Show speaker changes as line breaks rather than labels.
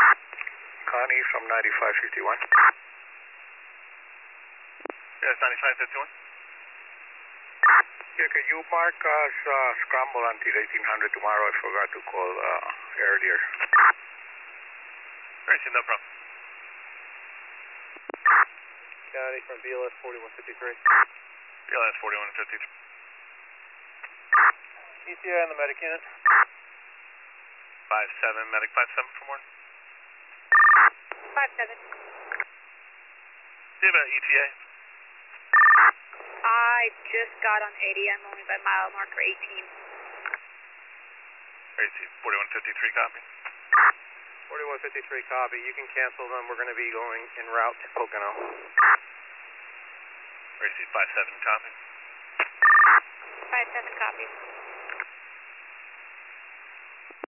Connie from 9551.
Yes, 9551.
Yeah, can you mark us scramble until 1800 tomorrow? I forgot to call earlier.
Racing, no problem.
County from BLS 4153.
BLS 4153.
ETA in the medic unit.
57, medic 57 for more.
57.
Do you have an ETA?
I just got on 80. I'm only by mile marker 18.
Racing, 4153, copy.
4153 copy. You can cancel them. We're going to be going en route to Pocono.
Racing, 57, copy.
57 copy.